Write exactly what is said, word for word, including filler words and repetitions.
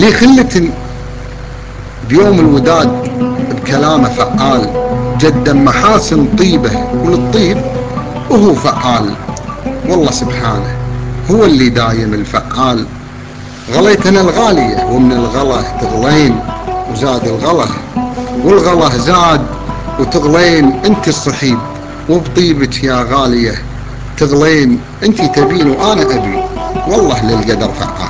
في خلة بيوم الوداد بكلامه فعال، جدا محاسن طيبه وللطيب وهو فعال. والله سبحانه هو اللي دايم الفعال. غليت انا الغالية ومن الغلا تغلين، وزاد الغلا والغلا زاد وتغلين. انت الصحيب وبطيبك يا غالية تغلين، انت تبين وانا ابي، والله للقدر فعال.